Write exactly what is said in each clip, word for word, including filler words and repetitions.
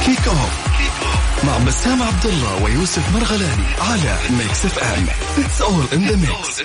كيك أوف مع بسام عبد الله ويوسف مرغلاني على ميكس اف ام. It's all in the mix.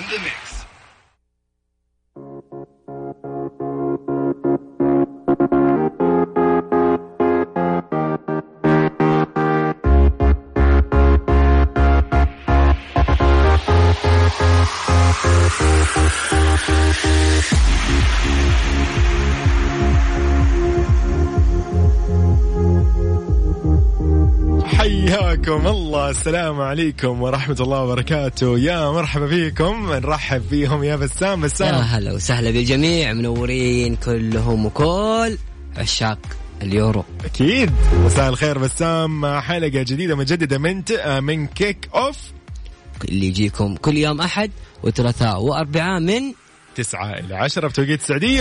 حياكم الله، السلام عليكم ورحمة الله وبركاته. يا مرحبا فيكم، نرحب فيهم يا بسام. بسام يا هلا وسهلا بالجميع، منورين كلهم وكل عشاق اليورو. أكيد. مساء الخير بسام، حلقة جديدة مجددة من من كيك أوف اللي يجيكم كل يوم أحد وثلاثاء وأربعاء من تسعة إلى عشرة بتوقيت السعودية.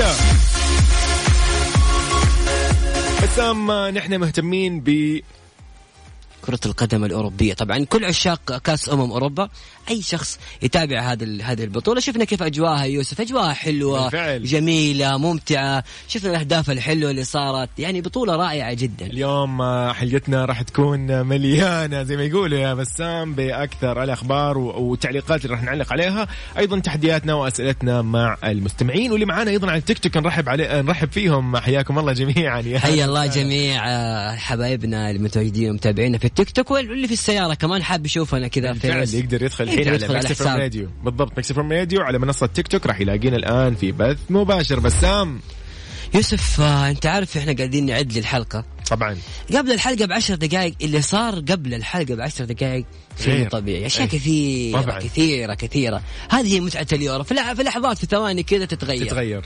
بسام نحن مهتمين ب كرة القدم الأوروبية، طبعا كل عشاق كأس أمم أوروبا، أي شخص يتابع هذه هذه البطولة. شفنا كيف أجواها يوسف، أجواها حلوة بالفعل. جميلة ممتعة، شفنا الأهداف الحلوة اللي صارت، يعني بطولة رائعة جدا. اليوم حلقتنا راح تكون مليانة زي ما يقولوا يا بسام بأكثر الأخبار والتعليقات اللي راح نعلق عليها، أيضا تحدياتنا وأسئلتنا مع المستمعين واللي معانا أيضا على التيك توك. نرحب عليه نرحب فيهم، حياكم الله جميعا. حيا الله جميع حبايبنا المتواجدين ومتابعينا في التيك توك، واللي في السيارة كمان حاب يشوفنا كذا فعلا يقدر يدخل الحين على ميكس اف ام راديو. بالضبط، ميكس اف ام راديو على منصة تيك توك راح يلاقينا الآن في بث مباشر. بسام يوسف آه، انت عارف احنا قاعدين نعد للحلقة طبعا قبل الحلقة بعشر دقائق، اللي صار قبل الحلقة بعشر دقائق شيء طبيعي، أشياء كثيرة طبعاً. كثيرة كثيرة هذه هي متعة اليورو، في لحظات في ثواني كذا تتغير تتغير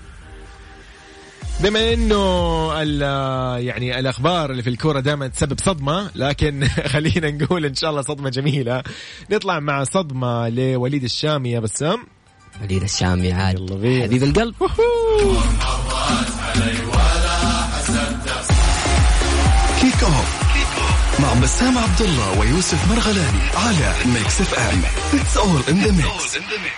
بما انه يعني الاخبار اللي في الكوره دائما تسبب صدمه، لكن خلينا نقول ان شاء الله صدمه جميله. نطلع مع صدمه لوليد الشامي يا بسام. وليد الشامي عاد حبيب القلب. كيك أوف مع بسام عبد الله ويوسف مرغلاني على ميكس اف ام. It's all in the mix.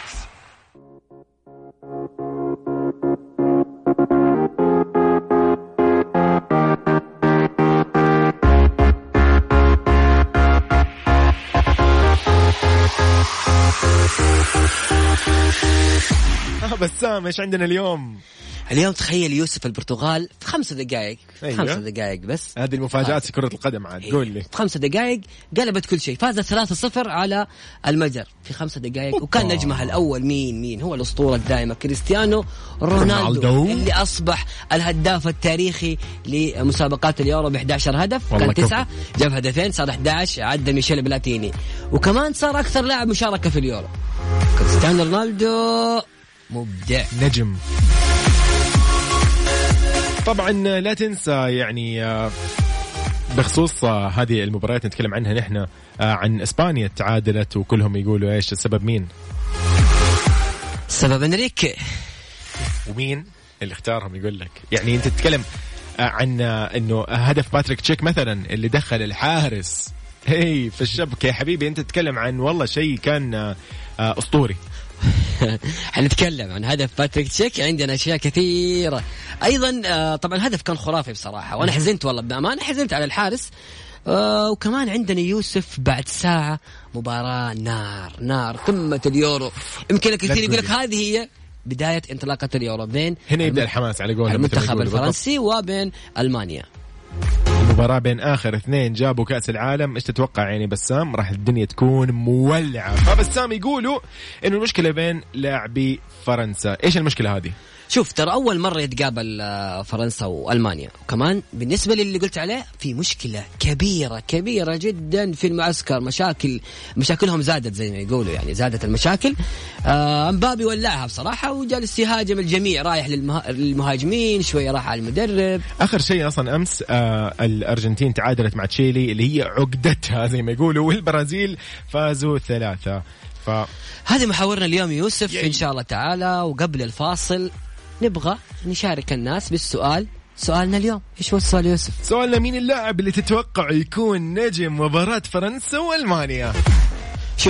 بسام ايش عندنا اليوم؟ اليوم تخيل يوسف البرتغال في خمسة دقائق أيوة. خمسة دقائق بس، هذه المفاجآت في كرة القدم عاد قول لي. في خمسة دقائق قلبت كل شيء، فازت ثلاثة صفر على المجر في خمسة دقائق. وكان نجمها الأول مين مين هو الأسطورة الدائمة كريستيانو رونالدو, رونالدو اللي أصبح الهداف التاريخي لمسابقات اليورو ب إحدى عشر هدف، كان تسعة جاب هدفين صار إحدى عشر، عدى ميشيل بلاتيني، وكمان صار أكثر لاعب مشاركة في اليورو. كريستيانو رونالدو مبدع نجم. طبعا لا تنسى يعني بخصوص هذه المباريات نتكلم عنها نحن عن إسبانيا تعادلت وكلهم يقولوا إيش السبب؟ مين السبب؟ انريكي. ومين اللي اختارهم؟ يقول لك يعني انت تتكلم عن انه هدف باتريك تشيك مثلا اللي دخل الحارس هي في الشبكة يا حبيبي، انت تتكلم عن والله شيء كان أسطوري. حنتكلم عن هدف باتريك تشيك، عندنا أشياء كثيرة أيضا. طبعا الهدف كان خرافي بصراحة، وأنا حزنت والله بأمانة، حزنت على الحارس. وكمان عندنا يوسف بعد ساعة مباراة نار نار قمة اليورو. يمكن كثير يقول لك هذه هي بداية انطلاقة اليورو، بين هنا يبدأ الحماس على قول المنتخب الفرنسي وبين ألمانيا. المباراة بين آخر اثنين جابوا كأس العالم. إيش تتوقع يعني بسام؟ راح الدنيا تكون مولعة. فبسام يقولوا إنه المشكلة بين لاعبي فرنسا. إيش المشكلة هذه؟ شوف ترى أول مرة يتقابل فرنسا وألمانيا، وكمان بالنسبة للي قلت عليه في مشكلة كبيرة كبيرة جدا في المعسكر، مشاكل مشاكلهم زادت زي ما يقولوا، يعني زادت المشاكل. آه مبابي ولعها بصراحة وجالس يهاجم الجميع، رايح للمهاجمين شوية، راح على المدرب. آخر شيء أصلا أمس آه الأرجنتين تعادلت مع تشيلي اللي هي عقدتها زي ما يقولوا، والبرازيل فازوا ثلاثة. ف... هذه محاورنا اليوم يوسف إن شاء الله تعالى. وقبل الفاصل نبغى نشارك الناس بالسؤال. سؤالنا اليوم إيش هو السؤال يوسف؟ سؤالنا مين اللاعب اللي تتوقع يكون نجم مباراة فرنسا وألمانيا؟ شوف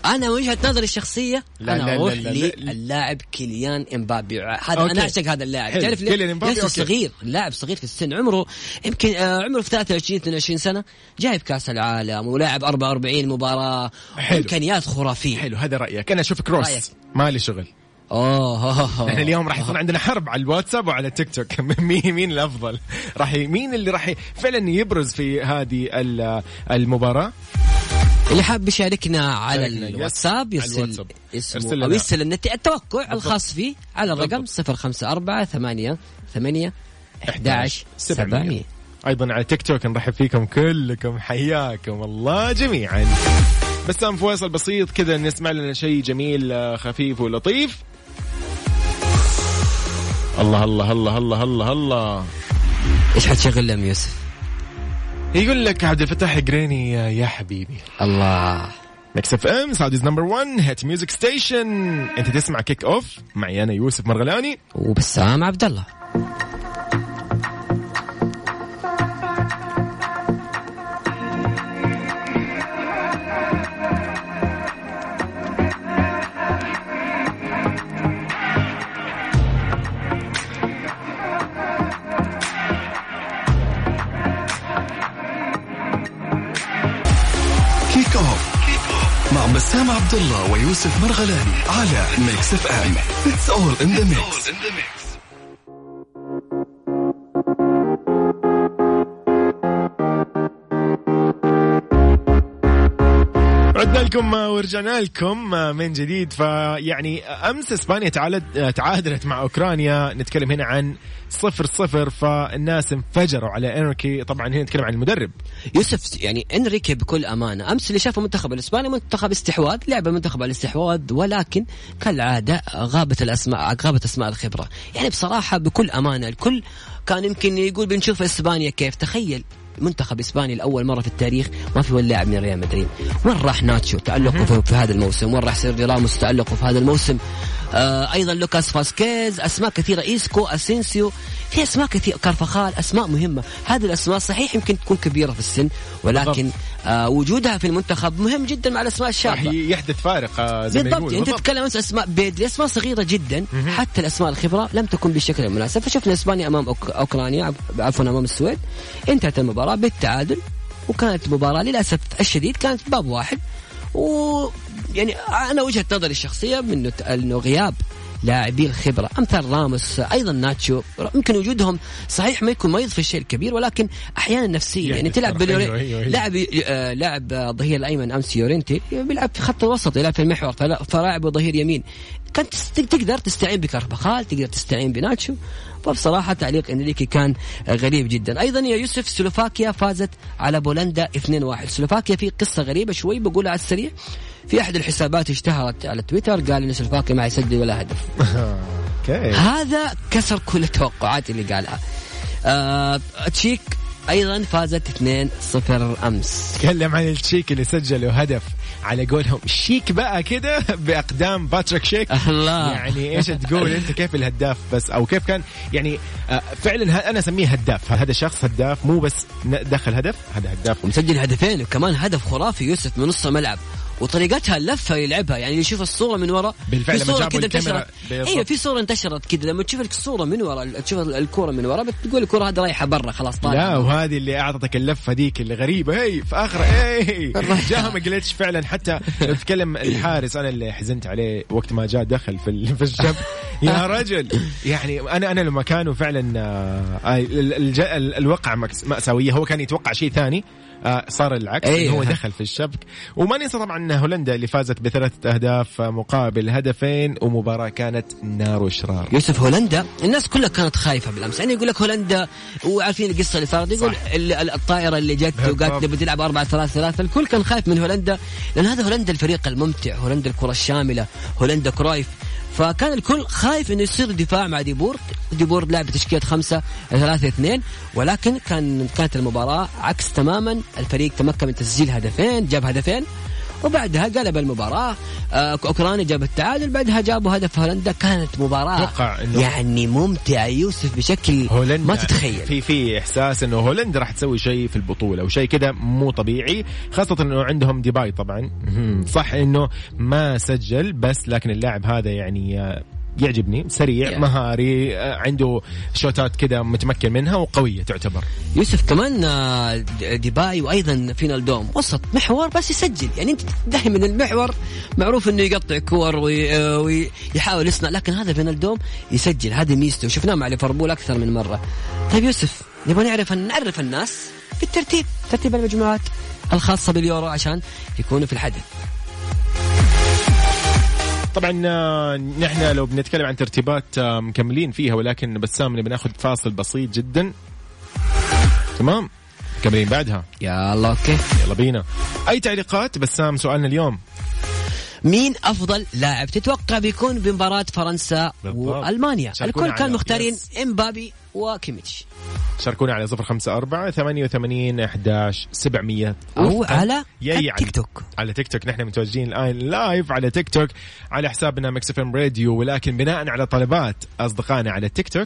انا وجهة نظري الشخصية لا انا لا اروح لا لا لا. للاعب كيليان امبابي. هذا انا اعشق هذا اللاعب. تعرف ليه؟ لسه صغير، اللاعب صغير في السن، عمره يمكن آه عمره في ثلاثة وعشرين اثنين وعشرين سنة، جايب كاس العالم ولاعب أربعة وأربعين مباراة، امكانيات خرافية. حلو هذا رأيك. انا اشوف كروس رأيك. مالي شغل. اوه احنا اليوم راح يكون عندنا حرب على الواتساب وعلى تيك توك. مين مين الافضل؟ راح مين اللي راح فعلا يبرز في هذه المباراة؟ اللي حاب يشاركنا على الواتساب يرسل اسمه أو يرسل النت التوقع الخاص فيه على الرقم صفر خمسة أربعة ثمانية ثمانية أحد عشر سبعمية. أيضا على تيك توك نرحب فيكم كلكم، حياكم الله جميعا. بس أم فواصل بسيط كذا نسمع لنا شيء جميل خفيف ولطيف. الله الله الله الله الله الله. إيش حتشغل لهم يوسف؟ يقول لك عبد الفتاح قريني يا حبيبي. الله. ميكس اف ام سعوديز نمبر واحد هيت ميوزك ستيشن. انت تسمع كيك اوف معي انا يوسف مرغلاني وبسام عبد الله. مع بسام عبد الله ويوسف مرغلاني على ميكس اف ام. It's all in the mix. عدنا لكم ورجعنا لكم من جديد. فيعني أمس إسبانيا تعادلت مع أوكرانيا. نتكلم هنا عن صفر صفر، فالناس انفجروا على إنريكي. طبعا هنا نتكلم عن المدرب يوسف. يعني إنريكي بكل أمانة أمس اللي شافه منتخب الإسباني منتخب استحواذ، لعبة منتخب الاستحواذ، ولكن كالعادة غابت الأسماء غابت أسماء الخبرة. يعني بصراحة بكل أمانة الكل كان يمكن يقول بنشوف إسبانيا كيف. تخيل منتخب إسبانيا لأول مرة في التاريخ ما في ولا لاعب من ريال مدريد. وين راح ناتشو تألقه في هذا الموسم؟ وين راح سيرجيو راموس تألقه في هذا الموسم؟ آه أيضا لوكاس فاسكيز، أسماء كثيرة، إيسكو، أسينسيو، في أسماء كثيرة، كارفاخال، أسماء مهمة. هذه الأسماء صحيح يمكن تكون كبيرة في السن، ولكن آه وجودها في المنتخب مهم جدا مع الأسماء الشابة. يحدث فارق آه زي ما يقول. أنت تتكلم عن أسماء بيدري، أسماء صغيرة جدا. مم. حتى الأسماء الخبرة لم تكن بالشكل المناسب. فشفنا إسبانيا أمام أوك... أوكرانيا عفوا أمام السويد، انتهت المباراة بالتعادل، وكانت مباراة للأسف الشديد كانت باب واحد. ويعني أنا وجهة نظري الشخصية من إنه غياب لاعبي الخبرة أمثال راموس أيضا ناتشو، يمكن وجودهم صحيح ما يكون ما يضفي الشيء الكبير، ولكن أحيانا نفسيا يعني تلعب بلوري لاعب آه لاعب ظهير الأيمن أمس يورينتي بيلعب في خط الوسط، يلعب في المحور، فلاعب ظهير يمين كنت تقدر تستعين بكارفاخال، تقدر تستعين بناتشو. فبصراحة تعليق إنريكي كان غريب جدا. أيضا يا يوسف سلوفاكيا فازت على بولندا اثنين واحد. سلوفاكيا في قصة غريبة شوي بقولها على السريع. في أحد الحسابات اشتهرت على تويتر قال إن سلوفاكيا ما يسجل ولا هدف. هذا كسر كل التوقعات اللي قالها. آه تشيك أيضا فازت اثنين صفر أمس. تكلم عن التشيك اللي سجلوا هدف على قولهم شيك بقى كده بأقدام باتريك شيك. الله. يعني إيش تقول أنت كيف الهداف بس أو كيف كان يعني آه فعلا أنا أسميه هداف. هذا شخص هداف مو بس دخل هدف، هذا هداف ومسجل هدفين وكمان هدف خرافي يوسف من نص ملعب. وطريقتها اللفة يلعبها يعني يشوف الصورة من وراء بالفعل في صورة كده انتشرت. ايوه في صورة انتشرت كده لما تشوف الصورة من وراء تشوف الكرة من وراء بتقول الكرة هذه رايحة برا خلاص طالع. لا وهذه اللي اعطتك اللفة ديك اللي غريبة هي في اخر ايه جاهم جلتش فعلا. حتى نتكلم الحارس انا اللي حزنت عليه وقت ما جاء دخل في في الشب يا رجل. يعني انا انا لما كانوا فعلا الوقع مأساوية. هو كان يتوقع شيء ثاني صار العكس. أيه. هو دخل في الشبك. وما ننسى طبعا هولندا اللي فازت بثلاثة أهداف مقابل هدفين ومباراة كانت نار وشرار. يوسف هولندا الناس كلها كانت خايفة بالأمس. يعني يقول لك هولندا وعارفين القصة اللي صارت يقول الطائرة اللي جت وقالت بتلعب أربعة ثلاثة ثلاثة الكل كان خايف من هولندا لأن هذا هولندا الفريق الممتع، هولندا الكرة الشاملة، هولندا كرويف. فكان الكل خايف انه يصير دفاع مع ديبورد. ديبورد لعب بتشكيلة خمسة ثلاثة اثنين، ولكن كان كانت المباراة عكس تماما. الفريق تمكن من تسجيل هدفين، جاب هدفين وبعدها قلب المباراة. أوكرانيا جاب التعادل، بعدها جابوا هدف هولندا. كانت مباراة يعني ممتعة يوسف بشكل ما تتخيل. في في إحساس إنه هولندا راح تسوي شيء في البطولة وشيء كده مو طبيعي، خاصة إنه عندهم ديباي طبعا. صح إنه ما سجل بس لكن اللاعب هذا يعني يعجبني، سريع yeah. مهاري، عنده شوتات كده متمكن منها وقوية تعتبر. يوسف كمان ديباي وأيضا فينالدوم وسط محور بس يسجل، يعني أنت دائما المحور معروف إنه يقطع كور ويحاول يصنع، لكن هذا فينالدوم يسجل، هذه ميزته وشفناه مع ليفربول أكثر من مرة. طيب يوسف نبغى نعرف نعرف الناس في الترتيب، ترتيب المجموعات الخاصة باليورو عشان يكونوا في الحدث. طبعا نحن لو بنتكلم عن ترتيبات مكملين فيها، ولكن بسام نبي ناخذ فاصل بسيط جدا. تمام مكملين بعدها. يلا اوكي يلا بينا. اي تعليقات بسام؟ سؤالنا اليوم مين افضل لاعب تتوقع بيكون بمباراة فرنسا والمانيا؟ الكل كان مختارين امبابي وكيميتش. شاركونا على صفر خمسة أربعة ثمانية وثمانين أحداش سبعمية أو على تيك توك. على تيك توك نحن متواجدين الآن لايف على تيك توك على حسابنا ميكس اف ام راديو، ولكن بناء على طلبات أصدقائنا على تيك توك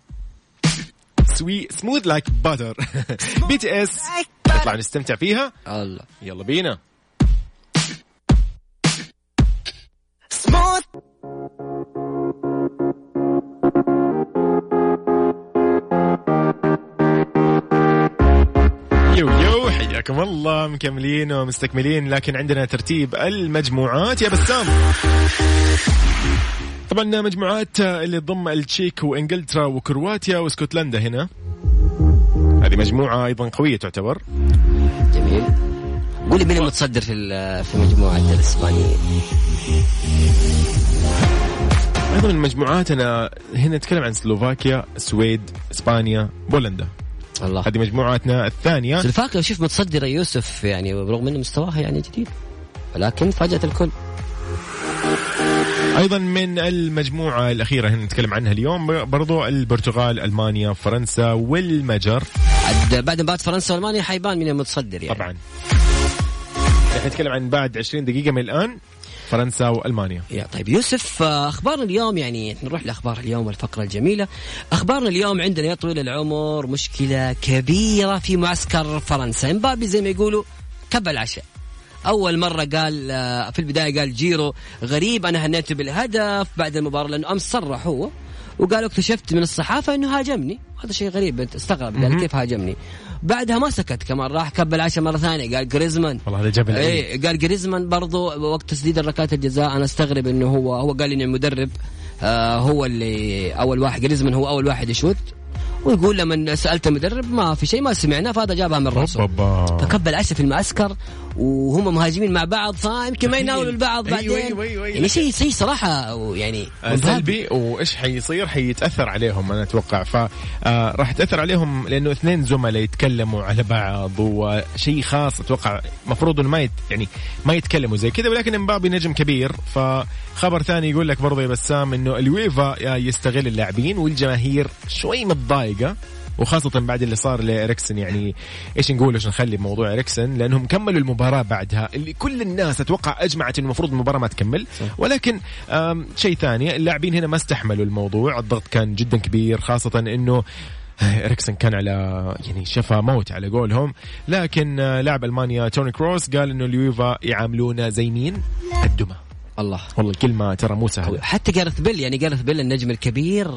سوي سموث لايك باتر بي تي اس نطلع نستمتع فيها. الله يلا بينا. يو يو حياكم الله، مكملين ومستكملين، لكن عندنا ترتيب المجموعات يا بسام. طبعا مجموعات اللي تضم التشيك وانجلترا وكرواتيا واسكتلندا هنا، هذه مجموعة أيضا قوية تعتبر. جميل. قولي مين المتصدر في في مجموعة الإسبانية؟ أيضا من مجموعاتنا هنا نتكلم عن سلوفاكيا، السويد، إسبانيا، بولندا. الله. هذه مجموعاتنا الثانية. سلوفاكيا شوف متصدرة يوسف، يعني برغم أن مستواها يعني جديد ولكن فاجأت الكل. أيضا من المجموعة الأخيرة هنا نتكلم عنها اليوم برضو البرتغال، ألمانيا، فرنسا والمجر. بعد مباراة فرنسا وألمانيا حيبان من المتصدر يعني. طبعا نحن نتكلم عن بعد عشرين دقيقة من الآن فرنسا وألمانيا. يا طيب يوسف، أخبارنا اليوم يعني نروح لأخبار اليوم والفقرة الجميلة. أخبارنا اليوم عندنا يا طويل العمر مشكلة كبيرة في معسكر فرنسا. امبابي زي ما يقولوا كب العشاء. أول مرة قال في البداية قال جيرو غريب أنا هنيته بالهدف بعد المباراة، لأنه أمس صرح هو وقال اكتشفت من الصحافة أنه هاجمني. هذا شيء غريب، استغرب قال كيف هاجمني. بعدها ما سكت كمان، راح كب العشاء مرة ثانية قال جريزمان. والله هذا جبل. ايه قال جريزمان برضو وقت تسديد الركلات الجزاء. أنا استغرب إنه هو هو قال إن المدرب آه هو اللي أول واحد، جريزمان هو أول واحد يشوت، ويقول لما سألت المدرب ما في شيء ما سمعنا، فهذا جابها من راسه. فكب العشاء في المعسكر وهم مهاجمين مع بعض، فيمكن ما يناولوا البعض بعدين. أيوة أيوة أيوة يعني شيء شيء صراحة يعني سلبي. وإيش حيصير؟ حيتأثر عليهم أنا أتوقع، فراح تأثر عليهم لأنه اثنين زملاء يتكلموا على بعض وشيء خاص. أتوقع مفروض إنه ما يت يعني ما يتكلموا زي كذا، ولكن امبابي نجم كبير. فخبر ثاني يقول لك برضه يا بسام إنه اليويفا يستغل اللاعبين والجماهير شوي متضايقة، وخاصة بعد اللي صار لإريكسن. يعني إيش نقول إيش نخلي بموضوع إريكسن، لأنهم كملوا المباراة بعدها اللي كل الناس أتوقع أجمعت إنه المفروض المباراة ما تكمل، ولكن شيء ثاني اللاعبين هنا ما استحملوا الموضوع. الضغط كان جدا كبير، خاصة إنه إريكسن كان على يعني شفا موت على قولهم. لكن لاعب ألمانيا توني كروس قال إنه اليوفا يعاملونا زي مين؟ الدمى. الله والله الكلمة ترى مو سهلة. حتى جارث بيل يعني جارث بيل النجم الكبير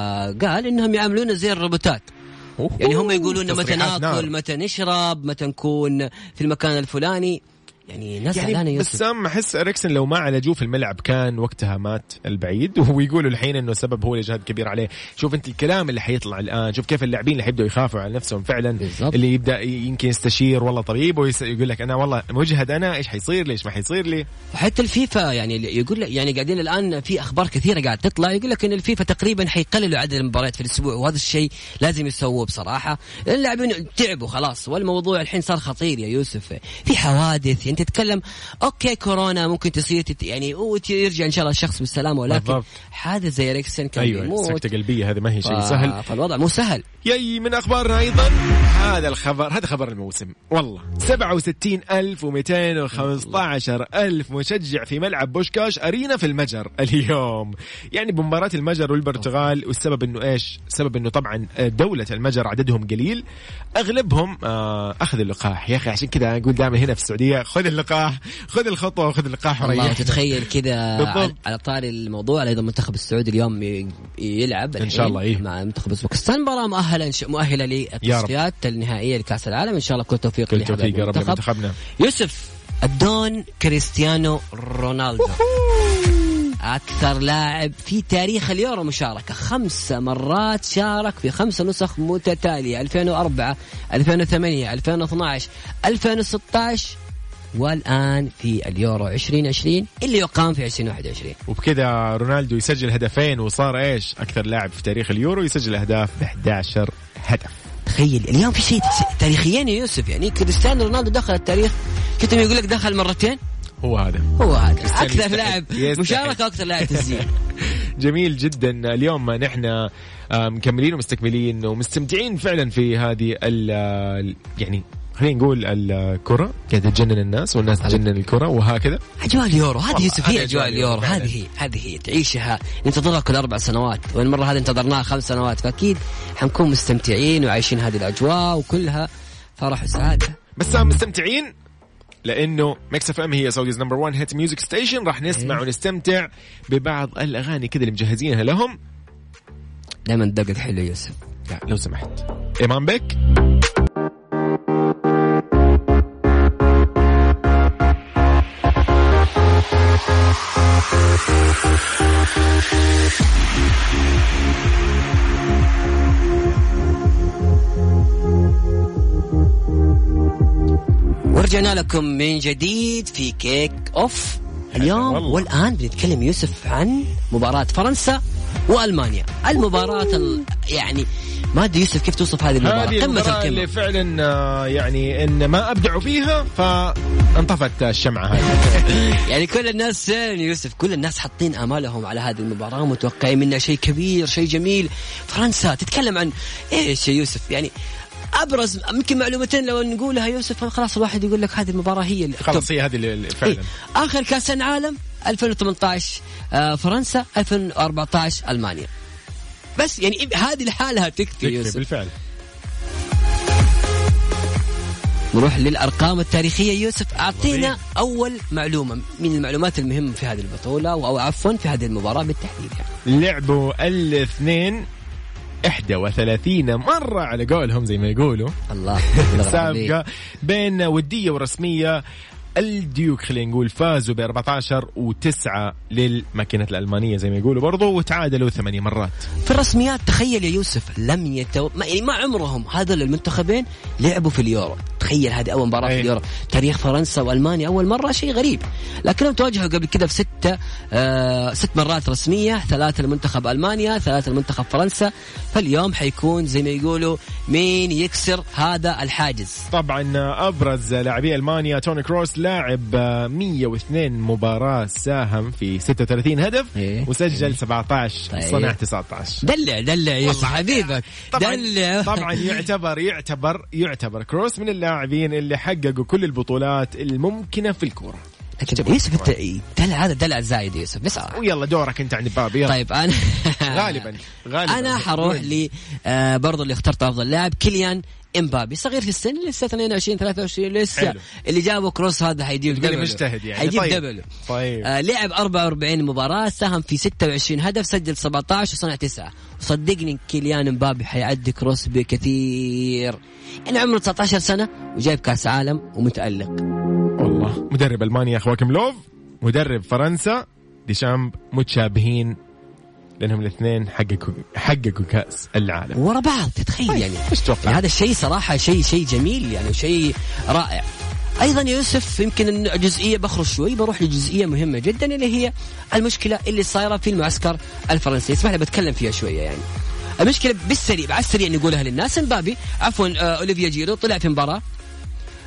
قال إنهم يعاملونا زي الروبوتات. يعني هم يقولون متى ناكل، متى نشرب، متى نكون في المكان الفلاني. يعني ناس يعني بس أم أحس إريكسن لو ما عالجوه في الملعب كان وقتها مات البعيد. ويقولوا الحين إنه سبب هو الإجهاد كبير عليه. شوف أنت الكلام اللي حيطلع الآن، شوف كيف اللاعبين اللي حيبدأوا يخافوا على نفسهم فعلا بالزبط. اللي يبدأ يمكن يستشير والله طبيب ويقول لك أنا والله مجهد، أنا إيش حيصير لي إيش ما حيصير لي. حتى الفيفا يعني يقول لك يعني قاعدين الآن في أخبار كثيرة قاعد تطلع يقول لك إن الفيفا تقريبا حيقللوا عدد المباريات في الأسبوع، وهذا الشيء لازم يسووه بصراحة. اللاعبين تعبوا خلاص، والموضوع الحين صار خطير يا يوسف. في حوادث، يعني تتكلم أوكي كورونا ممكن تصير يعني ويرجع إن شاء الله الشخص بالسلامة، ولكن هذا زي إريكسن كان أيوة بيموت. سكتة قلبية هذا ما هي شيء ف... سهل، فالوضع مو سهل. يي من أخبارنا أيضا هذا الخبر، هذا خبر الموسم والله. سبعة وستين ألف ومئتين وخمسة عشر ألف مشجع في ملعب بوشكاش أرينا في المجر اليوم، يعني بمباراة المجر والبرتغال. والسبب إنه إيش؟ سبب إنه طبعا دولة المجر عددهم قليل، أغلبهم آه أخذ اللقاح. يا أخي عشان كذا أقول دائما هنا في السعودية خذ اللقاح، خذ الخطوة وخذ اللقاح وريح. تتخيل كذا على طاري الموضوع، أيضا المنتخب السعودي اليوم يلعب إن شاء الله إيه؟ مع منتخب أوزبكستان، مباراة مؤهلة مؤهلة للتصفيات النهائية لكأس العالم. إن شاء الله كل توفيق كل توفيق يا رب لمنتخبنا. يوسف الدون كريستيانو رونالدو أكثر لاعب في تاريخ اليورو مشاركة، خمسة مرات شارك في خمسة نسخ متتالية، ألفين وأربعة ألفين وثمانية ألفين واثني عشر ألفين وستة عشر والآن في اليورو عشرين عشرين اللي يقام في عشرين واحد وعشرين. وبكذا رونالدو يسجل هدفين وصار إيش أكثر لاعب في تاريخ اليورو يسجل أهداف بإحدى عشر هدف. تخيل اليوم في شيء تاريخيا يا يوسف، يعني كريستيانو رونالدو دخل التاريخ، كنت يقول لك دخل مرتين، هو هذا هو هذا أكثر لاعب مشاركة أكثر لاعب تسجيل. جميل جدا. اليوم نحن مكملين ومستكملين ومستمتعين فعلا في هذه ال يعني خلينا نقول الكرة قاعدة تجنن الناس والناس تجنن الكرة وهكذا. أجواء اليورو هذه يوسف، هي أجواء اليورو هذه هي هذه هي تعيشها ننتظرها كل أربع سنوات، والمرة هذه انتظرناها خمس سنوات، فأكيد حنكون مستمتعين وعايشين هذه الأجواء وكلها فرح وسعادة. بس مستمتعين لأنه ميكس اف ام هي سعوديز نمبر وان هيت ميوزك ستيشن. راح نسمع إيه؟ ونستمتع ببعض الأغاني كذا اللي مجهزينها لهم. دائما دقت حلو يوسف. لا لو سمحت إمام بك. ورجعنا لكم من جديد في كيك أوف اليوم. والآن بنتكلم يوسف عن مباراة فرنسا وألمانيا، المباراة ال... يعني ما أدري يوسف كيف توصف هذه المباراة، هذه قمة القمة اللي فعلا يعني إن ما أبدعوا فيها فانطفت الشمعة هذه. يعني كل الناس يوسف كل الناس حاطين آمالهم على هذه المباراة، متوقعين منها شيء كبير شيء جميل. فرنسا تتكلم عن إيش يا يوسف؟ يعني أبرز يمكن معلومتين لو نقولها يوسف خلاص الواحد يقول لك هذه المباراة هي خلاص هي هذه فعلا. إيه؟ آخر كأس العالم ألفين وثمانية عشر آه فرنسا، ألفين وأربعة عشر ألمانيا. بس يعني هذه لحالها تكفي يوسف بالفعل. نروح للأرقام التاريخية يوسف. أعطينا أول معلومة من المعلومات المهمة في هذه البطولة أو عفوا في هذه المباراة بالتحديد. يعني لعبوا الاثنين إحدى وثلاثين مرة على قولهم زي ما يقولوا الله. سابقة بين ودية ورسمية. الديوك خلينا نقول فازوا ب أربعة عشر وتسعة للماكينة الألمانية زي ما يقولوا برضو، وتعادلوا ثمانية مرات في الرسميات. تخيل يا يوسف لم يتو... ما يعني ما عمرهم هذا المنتخبين لعبوا في اليورو. تخيل هذه أول مباراة في اليورو، تاريخ فرنسا وألمانيا أول مرة، شيء غريب. لكنهم تواجهوا قبل كده في ستة آه ست مرات رسمية، ثلاثة لمنتخب ألمانيا ثلاثة لمنتخب فرنسا. فاليوم حيكون زي ما يقولوا مين يكسر هذا الحاجز. طبعا أبرز لاعبي ألمانيا توني كروس لاعب مية واثنين مباراة، ساهم في ستة وثلاثين هدف إيه؟ وسجل إيه؟ سبعة عشر طيب. صنع تسعة عشر. دلع دلع يا حبيبك طبعا دلع. طبعا يعتبر يعتبر يعتبر كروس من اللاعبين اللي حققوا كل البطولات الممكنة في الكورة. لكن يوسف انت دلع هذا دلع زايد يوسف بس. ويلا دورك انت عند بابي. طيب انا غالبا غالبا انا حروح لي آه برضو اللي اخترت افضل لاعب كيليان إمبابي، صغير في السن لسه اثنين وعشرين ثلاثة وعشرين لسه حلو. اللي جابه كروس هذا حيجيب دبل، مجتهد يعني حيجيب طيب. دبل طيب. آه لعب أربعة وأربعين مباراة، ساهم في ستة وعشرين هدف، سجل سبعة عشر وصنع تسعة. وصدقني كيليان إمبابي حيعدي كروس بكثير، يعني عمره تسعة عشر سنة وجايب كاس عالم ومتألق والله. مدرب ألمانيا خواكم لوف، مدرب فرنسا ديشامب، متشابهين لأنهم الاثنين حققوا حققوا كأس العالم ورا بعض. تتخيل يعني, يعني هذا الشيء صراحة شيء شيء جميل يعني شيء رائع. أيضا يا يوسف يمكن جزئية بخرج شوي بروح لجزئية مهمة جدا اللي هي المشكلة اللي صايرة في المعسكر الفرنسي. اسمح لي بتكلم فيها شوية. يعني المشكلة بالسريع على السريع نقولها للناس. مبابي عفوا آه أوليفيا جيرو طلع في مباراة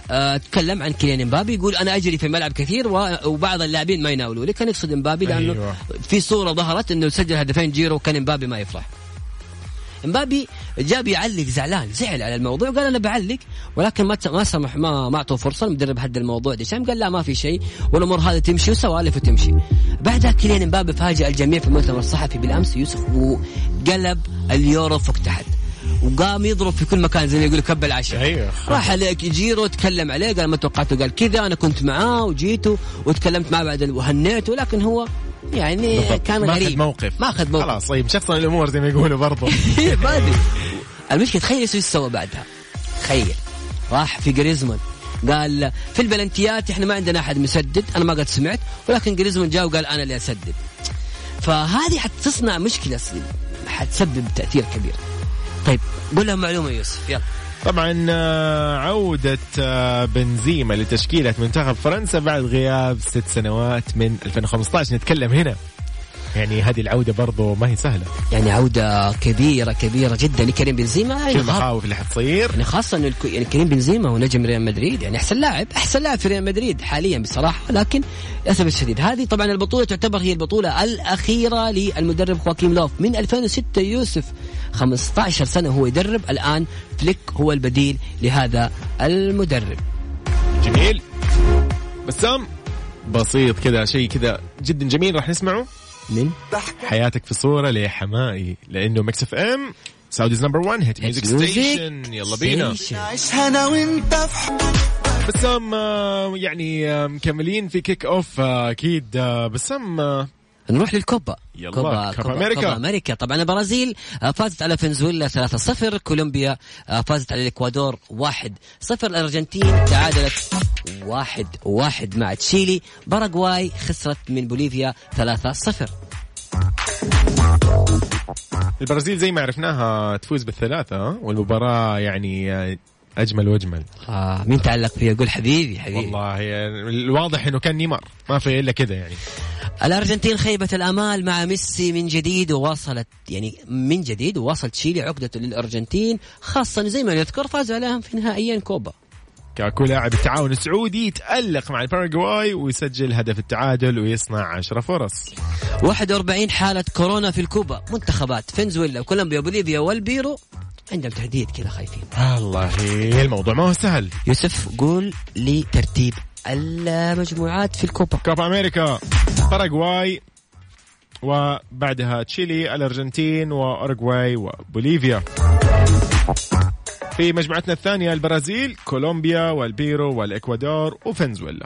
آه تكلم عن كيليان امبابي، يقول انا اجري في الملعب كثير وبعض اللاعبين ما يناولوا لي. كان يقصد امبابي لانه أيوة. في صوره ظهرت انه سجل هدفين جيرو وكان امبابي ما يفرح. امبابي جاب يعلق زعلان، زعل على الموضوع وقال انا بعلق، ولكن ما ما سمح ما ما اعطوا فرصه. المدرب هدى الموضوع ديشام قال لا ما في شيء والامور هذه تمشي وسوالف وتمشي. بعدها كيليان امبابي فاجأ الجميع في المؤتمر الصحفي بالامس يوسف، وقلب اليورو فوق تحت وقام يضرب في كل مكان زي ما يقولوا كب العشاء. أيوة. راح عليك جيرو تكلم عليه قال ما توقعته، قال كذا انا كنت معاه وجيته وتكلمت معه بعد وهنيته، لكن هو يعني بالضبط. كان ما غريب، أخذ موقف ما أخذ موقف خلاص. طيب شخصا الأمور زي ما يقولوا برضو ما أدري. المشكلة تخيل ايش سوى بعدها، تخيل راح في جريزمان قال في البلنتيات احنا ما عندنا أحد مسدد، أنا ما قد سمعت، ولكن جريزمان جاء وقال أنا اللي أسدد. فهذه حتصنع مشكلة، حتسبب تأثير كبير. طيب قول لهم معلومة يوسف يلا. طبعا عودة بنزيما لتشكيلة منتخب فرنسا بعد غياب ست سنوات من ألفين وخمسة عشر. نتكلم هنا يعني هذه العودة برضو ما هي سهلة، يعني عودة كبيرة كبيرة جدا لكريم بنزيما. شو المخاوف اللي حتصير؟ يعني خاصة إنه يعني كريم بنزيما هو نجم ريال مدريد، يعني أحسن لاعب أحسن لاعب في ريال مدريد حاليا بصراحة، لكن للأسف الشديد هذه طبعا البطولة تعتبر هي البطولة الأخيرة للمدرب خواكيم لوف من ألفين وستة. يوسف خمسة عشر سنة هو يدرب، الآن فليك هو البديل لهذا المدرب. جميل. بسام بسيط كذا شيء كذا جدا جميل راح نسمعه من حياتك في صورة لحمائي، لأنه ميكس اف ام سعوديز نمبر وان هيت ميوزك ستيشن. يلا بينا بسام. يعني مكملين في كيك اوف اكيد. بسام نروح للكوبا. يلا كوبا, كوبا أمريكا. كوبا أمريكا. طبعا البرازيل فازت على فنزويلا ثلاثة صفر، كولومبيا فازت على الإكوادور واحد صفر، الأرجنتين تعادلت واحد واحد مع تشيلي، باراغواي خسرت من بوليفيا ثلاثة صفر. البرازيل زي ما عرفناها تفوز بالثلاثة، والمباراة يعني أجمل وأجمل. آه مين تعلق فيها؟ قول حبيبي حبيبي. والله الواضح إنه كان نيمار، ما في إلا كذا يعني. الأرجنتين خيبت الآمال مع ميسي من جديد، وواصلت يعني من جديد وواصلت تشيلي عقدته للأرجنتين، خاصة زي ما نذكر فازوا عليهم في نهائيين كوبا. كاكو لاعب التعاون السعودي يتألق مع الباراغواي ويسجل هدف التعادل ويصنع عشرة فرص. واحد وأربعين حالة كورونا في الكوبا، منتخبات فنزويلا وكولومبيا وبوليفيا والبيرو عندهم تهديد كذا خايفين. الله الموضوع ما هو سهل. يوسف قول لي ترتيب المجموعات في الكوبا. كوبا أمريكا باراغواي وبعدها تشيلي، الأرجنتين وأوروغواي وبوليفيا. في مجموعتنا الثانية البرازيل، كولومبيا والبيرو والإكوادور وفنزويلا.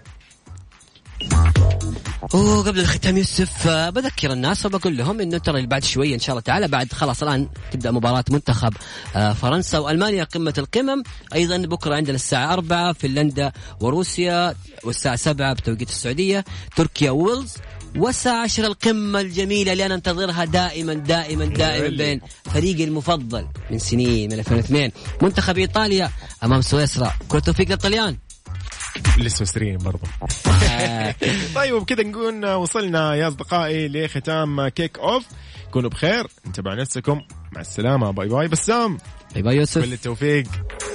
وقبل الختام يوسف بذكر الناس وبقول لهم انه ترى بعد شويه ان شاء الله تعالى بعد خلاص الان تبدا مباراه منتخب فرنسا والمانيا قمه القمم. ايضا بكره عندنا الساعه أربعة فنلندا وروسيا، والساعه سبعة بتوقيت السعوديه تركيا ويلز، والساعة عشرة القمة الجميلة اللي أنا انتظرها دائما دائما دائما بين فريقي المفضل من سنين من ألفين واثنين منتخب إيطاليا أمام سويسرا. كل توفيق للطليان لسه سرين برضو. طيب وبكذا نقول وصلنا يا أصدقائي لختام كيك أوف. كونوا بخير، انتبهوا نفسكم، مع السلامة، باي باي بسام، باي باي يوسف، كل التوفيق.